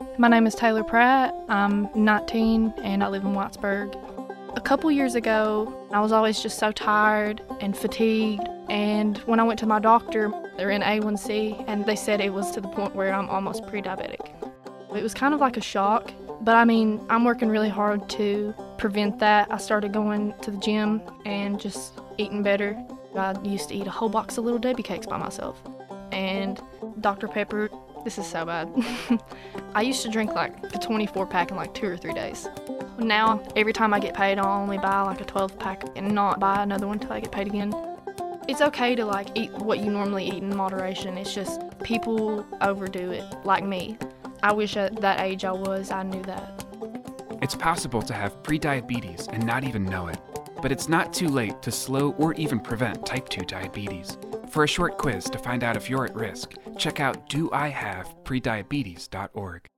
My name is Taylor Pratt. I'm 19 and I live in Whitesburg. A couple years ago, I was always just so tired and fatigued, and when I went to my doctor, they're in A1C, and they said it was to the point where I'm almost pre-diabetic. It was kind of like a shock, but I'm working really hard to prevent that. I started going to the gym and just eating better. I used to eat a whole box of Little Debbie cakes by myself, and Dr. Pepper. This is so bad. I used to drink like a 24-pack in like 2 or 3 days. Now, every time I get paid, I'll only buy like a 12-pack and not buy another one until I get paid again. It's okay to like eat what you normally eat in moderation. It's just people overdo it, like me. I wish at that age I knew that. It's possible to have prediabetes and not even know it, but it's not too late to slow or even prevent type 2 diabetes. For a short quiz to find out if you're at risk, check out doihaveprediabetes.org.